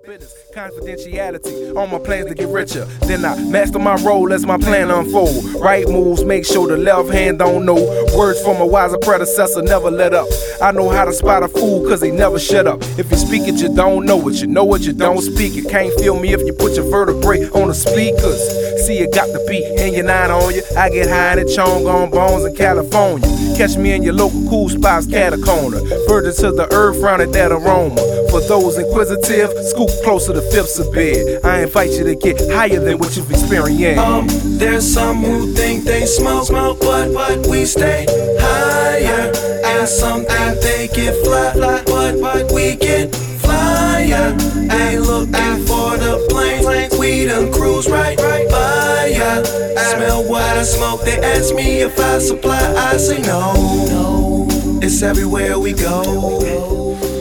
business, confidentiality on my plans to get richer. Then I master my role as my plan unfold. Right moves, make sure the left hand don't know. Words from a wiser predecessor, never let up. I know how to spot a fool cause he never shut up. If you speak it, you don't know it. You know it, you don't speak it. Can't feel me if you put your vertebrae on the speakers. See, you got the beat and you're not on you. I get high in the chong on bones in California. Catch me in your local cool spots, Catacorner. Virgin to the earth, round at that aroma. For those inquisitive, scoop closer to fifths of bed. I invite you to get higher than what you've experienced. There's some who think they smoke, but we stay higher. And some think they get fly, but we get flyer. They looking for the planes, we done cruise right by ya. Smell what I smoke, they ask me if I supply, I say no. It's everywhere we go.